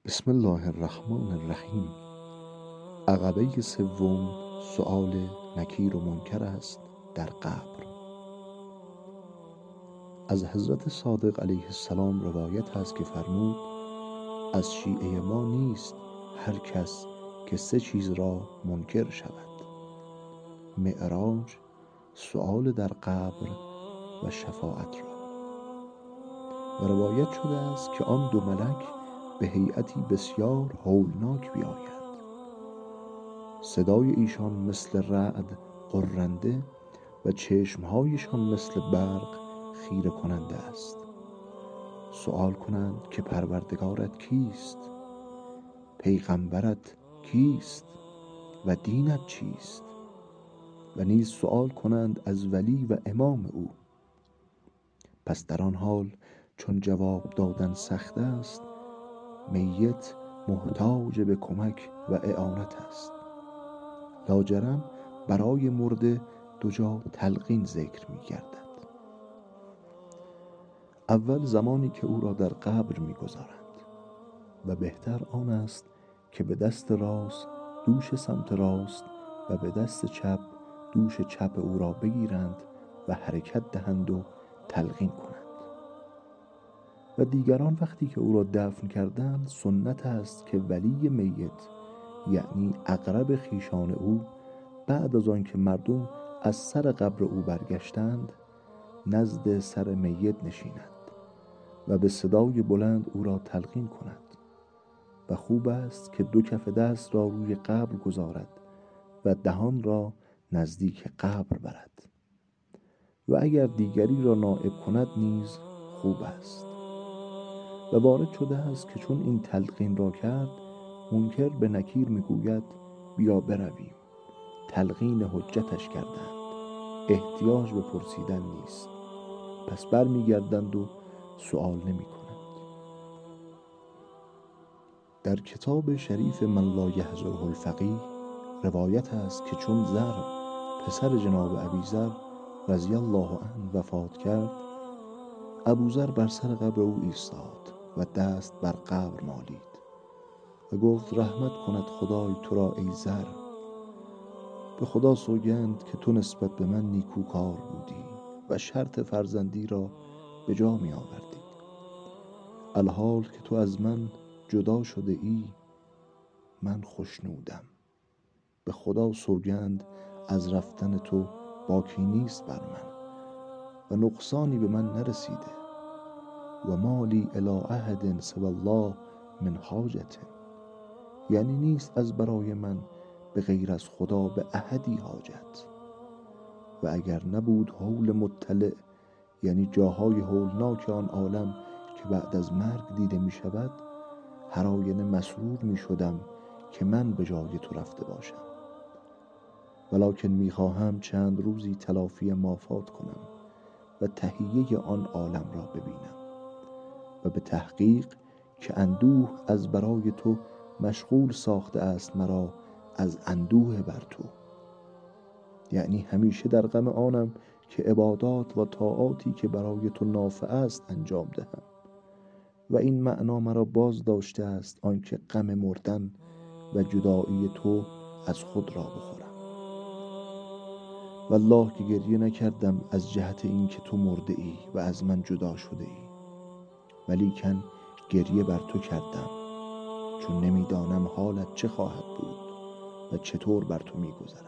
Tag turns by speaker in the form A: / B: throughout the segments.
A: بسم الله الرحمن الرحیم. عقبه سوم سؤال نکیر و منکر است در قبر. از حضرت صادق علیه السلام روایت است که فرمود از شیعه ما نیست هر کس که سه چیز را منکر شود: معراج، سؤال در قبر و شفاعت را. و روایت شده است که آن دو ملک به هیئتی بسیار هولناک بیاید. صدای ایشان مثل رعد غرنده و چشمهایشان مثل برق خیره کننده است. سؤال کنند که پروردگارت کیست؟ پیغمبرت کیست؟ و دینت چیست؟ و نیز سؤال کنند از ولی و امام او. پس در آن حال چون جواب دادن سخت است، میت محتاج به کمک و اعانت است. لاجرم برای مرده دو جا تلقین ذکر می گردد. اول زمانی که او را در قبر می گذارند و بهتر آن است که به دست راست دوش سمت راست و به دست چپ دوش چپ او را بگیرند و حرکت دهند و تلقین کنند. و دیگران وقتی که او را دفن کردند سنت است که ولی میت، یعنی اقرب خیشان او، بعد از آن که مردم از سر قبر او برگشتند نزد سر میت نشیند و به صدای بلند او را تلقین کند. و خوب است که دو کف دست را روی قبر گذارد و دهان را نزدیک قبر برد. و اگر دیگری را نائب کند نیز خوب است. و وارد شده است که چون این تلقین را کرد، منکر به نکیر میگوید بیا برویم. تلقین حجتش کردند، احتیاج به پرسیدن نیست. پس برمیگردند و سؤال نمی کنند. در کتاب شریف من لا یحضره الفقیه روایت است که چون زر پسر جناب ابیذر رضی الله عنه وفات کرد، ابوذر بر سر قبر او ایستاد و دست بر قبر مالید و گفت رحمت کند خدای تو را ای زر. به خدا سوگند که تو نسبت به من نیکوکار بودی و شرط فرزندی را به جا می آوردی. الحال که تو از من جدا شده ای من خوشنودم. به خدا سوگند از رفتن تو باکی نیست بر من و نقصانی به من نرسیده. و مالی الی احد سوی الله من حاجت، یعنی نیست از برای من به غیر از خدا به احدی حاجت. و اگر نبود هول مطلع، یعنی جاهای هولناک آن عالم که بعد از مرگ دیده می شود، هر آینه مسرور می شدم که من به جای تو رفته باشم. ولکن می خواهم چند روزی تلافی مافات کنم و تهیه آن عالم را ببینم. و به تحقیق که اندوه از برای تو مشغول ساخته است مرا از اندوه بر تو، یعنی همیشه در غم آنم که عبادات و طاعاتی که برای تو نافع است انجام دهم. و این معنا مرا باز داشته است آنکه غم مردن و جدایی تو از خود را بخورم. والله که گریه نکردم از جهت این که تو مرده ای و از من جدا شده ای، ولیکن گریه بر تو کردم چون نمیدانم حالت چه خواهد بود و چطور بر تو میگذرد.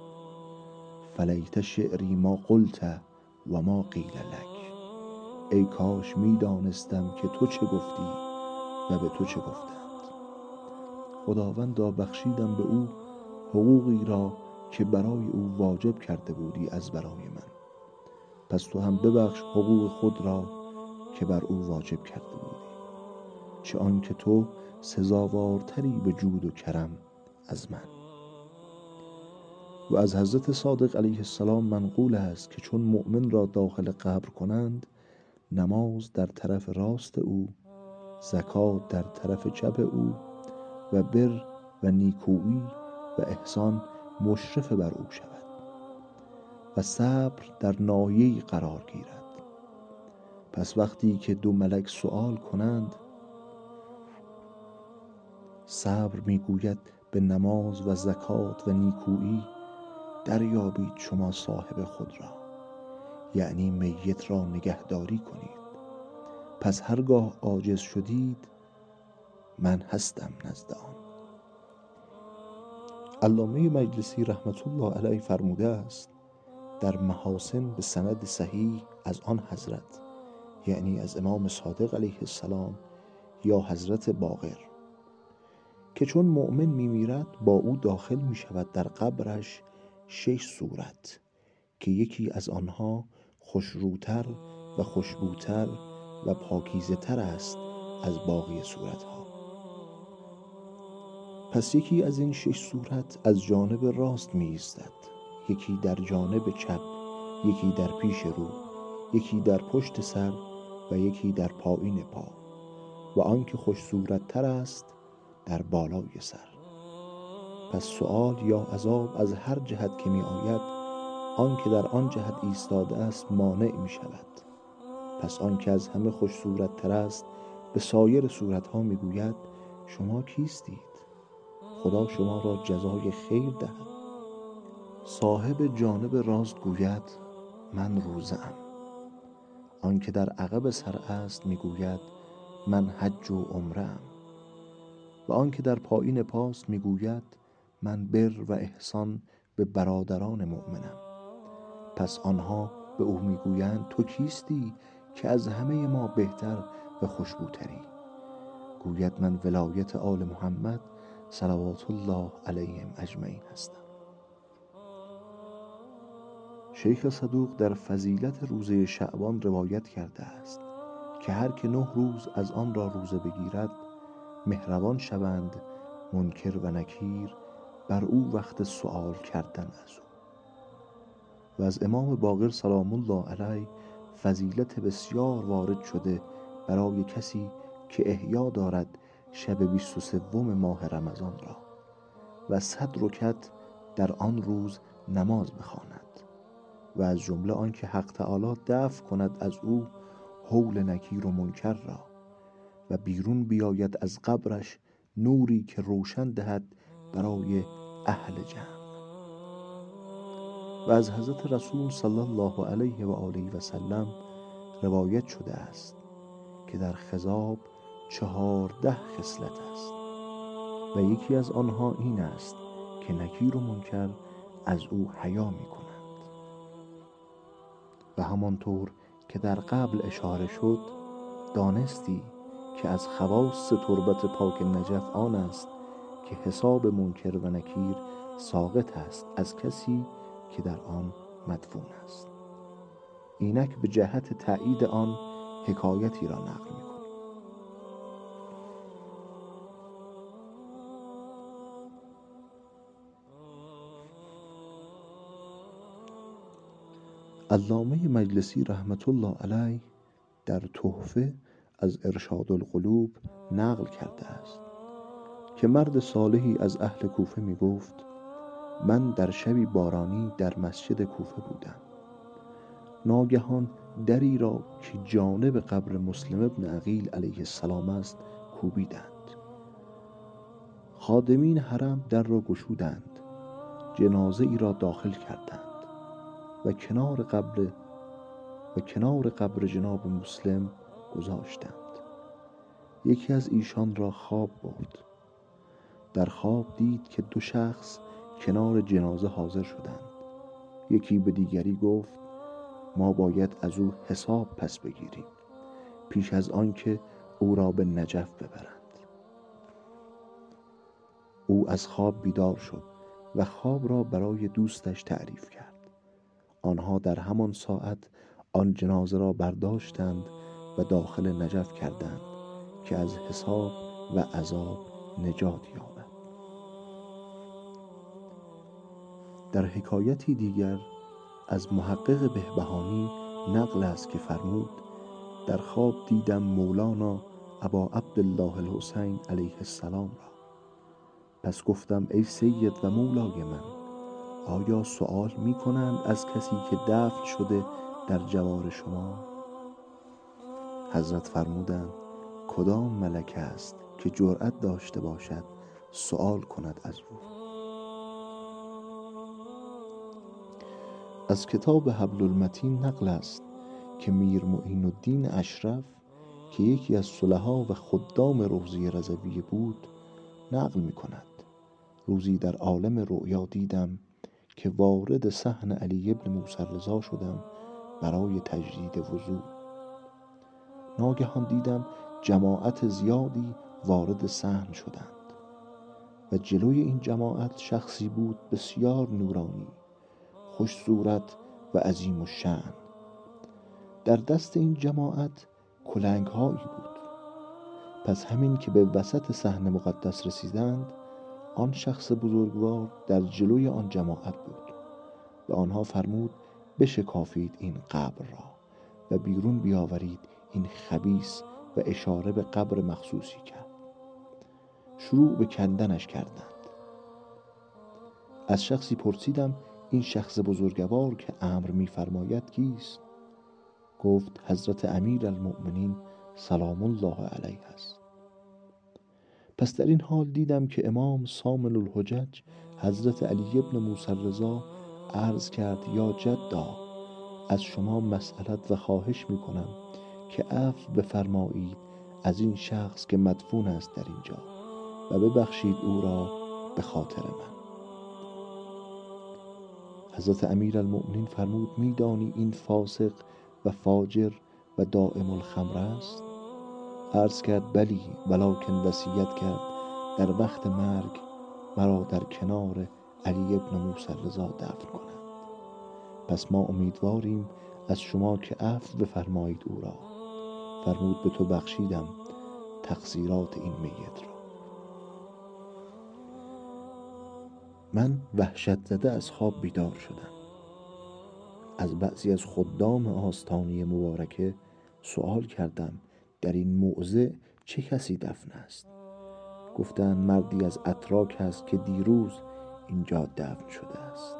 A: فلیت شعری ما قلت و ما قیل لک، ای کاش میدانستم که تو چه گفتی و به تو چه گفتند. خداوندا بخشیدم به او حقوقی را که برای او واجب کرده بودی از برای من، پس تو هم ببخش حقوق خود را که بر او واجب کرده بودی، چه آن که تو سزاوارتری به جود و کرم از من. و از حضرت صادق علیه السلام منقول است که چون مؤمن را داخل قبر کنند، نماز در طرف راست او، زکات در طرف چپ او و بر و نیکویی و احسان مشرف بر او شود و صبر در ناحیه‌ای قرار گیرد. پس وقتی که دو ملک سؤال کنند صبر میگوید به نماز و زکات و نیکویی دریابید شما صاحب خود را، یعنی میت را نگهداری کنید. پس هرگاه عاجز شدید من هستم نزد آن. علامه مجلسی رحمت الله علیه فرموده است در محاسن به سند صحیح از آن حضرت، یعنی از امام صادق علیه السلام یا حضرت باقر، که چون مؤمن میمیرد با او داخل میشود در قبرش 6 صورت که یکی از آنها خوشروتر و خوشبوتر و پاکیزه تر است از باقی صورتها. پس یکی از این 6 صورت از جانب راست می ایستد، یکی در جانب چپ، یکی در پیش رو، یکی در پشت سر و یکی در پایین پا، و آنکه خوش صورت تر است در بالای سر. پس سؤال یا عذاب از هر جهت که می آید، آنکه در آن جهت ایستاده است مانع می شود. پس آنکه از همه خوش صورت تر است به سایر صورتها می گوید شما کیستید؟ خدا شما را جزای خیر دهد. صاحب جانب راست گوید من روزه ام. آنکه در عقب سر است میگوید من حج و عمره ام. و آنکه در پایین پاست میگوید من بر و احسان به برادران مؤمنم. پس آنها به او میگویند تو کیستی که از همه ما بهتر و خوشبوتری؟ گوید من ولایت آل محمد صلوات الله علیهم اجمعین هستم. شیخ صدوق در فضیلت روزه شعبان روایت کرده است که هر که 9 روز از آن را روزه بگیرد مهربان شوند منکر و نکیر بر او وقت سؤال کردن از او. و از امام باقر سلام الله علیه فضیلت بسیار وارد شده برای کسی که احیا دارد شب 23 ماه رمضان را و 100 رکعت در آن روز نماز بخواند، و از جمله آنکه حق تعالی دفع کند از او هول نکیر و منکر را و بیرون بیاید از قبرش نوری که روشن دهد برای اهل جمع. و از حضرت رسول صلی الله علیه و آله و سلم روایت شده است که در خضاب 14 خصلت است و یکی از آنها این است که نکیر و منکر از او حیا می کنند. و همانطور که در قبل اشاره شد دانستی که از خواص تربت پاک نجف آن است که حساب منکر و نکیر ساقط است از کسی که در آن مدفون است. اینک به جهت تأیید آن حکایتی را نقل می کنم. علامه مجلسی رحمت الله علیه در تحفه از ارشاد القلوب نقل کرده است که مرد صالحی از اهل کوفه می گفت من در شبی بارانی در مسجد کوفه بودم. ناگهان دری را که جانب قبر مسلم ابن عقیل علیه السلام است کوبیدند. خادمین حرم در را گشودند، جنازه ای را داخل کردند و کنار قبر جناب مسلم گذاشتند. یکی از ایشان را خواب برد. در خواب دید که 2 شخص کنار جنازه حاضر شدند. یکی به دیگری گفت ما باید از او حساب پس بگیریم پیش از آن که او را به نجف ببرند. او از خواب بیدار شد و خواب را برای دوستش تعریف کرد. آنها در همان ساعت آن جنازه را برداشتند و داخل نجف کردند که از حساب و عذاب نجات یابد. در حکایتی دیگر از محقق بهبهانی نقل است که فرمود در خواب دیدم مولانا ابا عبدالله الحسین علیه السلام را. پس گفتم ای سید و مولای من، آیا سؤال می کنند از کسی که دفن شده در جوار شما؟ حضرت فرمودند کدام ملک است که جرأت داشته باشد سؤال کند از او. از کتاب حبل المتین نقل است که میر معین الدین اشرف که یکی از صلحا و خدام روضه رضویه بود نقل می کند روزی در عالم رؤیا دیدم که وارد صحن علی ابن موسی رضا شدم برای تجدید وضو. ناگهان دیدم جماعت زیادی وارد صحن شدند و جلوی این جماعت شخصی بود بسیار نورانی، خوش صورت و عظیم الشأن. در دست این جماعت کلنگ هایی بود. پس همین که به وسط صحن مقدس رسیدند، آن شخص بزرگوار در جلوی آن جماعت بود و آنها فرمود بشکافید این قبر را و بیرون بیاورید این خبیث و اشاره به قبر مخصوصی کرد. شروع به کندنش کردند. از شخصی پرسیدم این شخص بزرگوار که امر می‌فرماید کیست؟ گفت حضرت امیرالمؤمنین سلام الله علیه است. پس در این حال دیدم که امام صامل الحجج حضرت علی ابن موسی رضا عرض کرد یا جدا، از شما مسئلت و خواهش میکنم که عفو بفرمایید از این شخص که مدفون است در اینجا و ببخشید او را به خاطر من. حضرت امیرالمؤمنین فرمود میدانی این فاسق و فاجر و دائم الخمر است؟ عرض کرد بلی، ولکن وصیت کرد در وقت مرگ مرا در کنار علی ابن موسی رضا دفن کنند. پس ما امیدواریم از شما که عفو بفرمایید او را. فرمود به تو بخشیدم تقصیرات این میت را. من وحشت زده از خواب بیدار شدم. از بعضی از خدام آستانه مبارکه سؤال کردم در این موضع چه کسی دفن است؟ گفتند مردی از اتراک است که دیروز اینجا دفن شده است.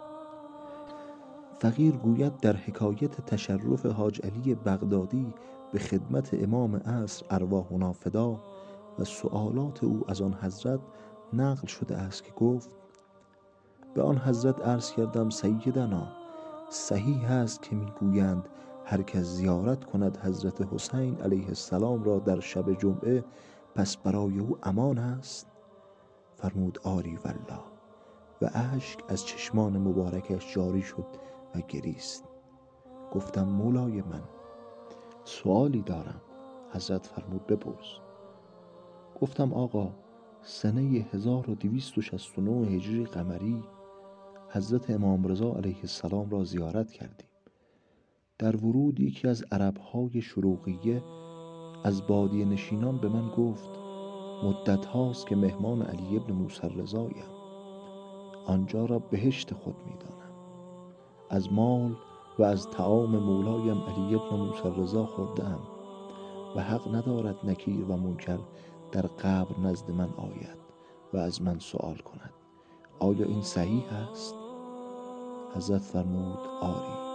A: فقیر گوید در حکایت تشرف حاج علی بغدادی به خدمت امام عصر ارواحنا فدا و سؤالات او از آن حضرت نقل شده است که گفت به آن حضرت عرض کردم سیدنا، صحیح است که میگویند هر کس زیارت کند حضرت حسین علیه السلام را در شب جمعه پس برای او امان است؟ فرمود آری والله، و اشک از چشمان مبارکش جاری شد و گریست. گفتم مولای من سؤالی دارم. حضرت فرمود بپرس. گفتم آقا سنه 1269 هجری قمری حضرت امام رضا علیه السلام را زیارت کردیم. در ورود یکی از عرب‌های شروقیه از بادیه نشینان به من گفت مدت هاست که مهمان علی ابن موسی رضایم، آنجا را بهشت خود می‌دانم. از مال و از طعام مولایم علی ابن موسی رضا خورده‌ام و حق ندارد نکیر و منکر در قبر نزد من آید و از من سؤال کند آیا این صحیح است؟ حضرت فرمود آری.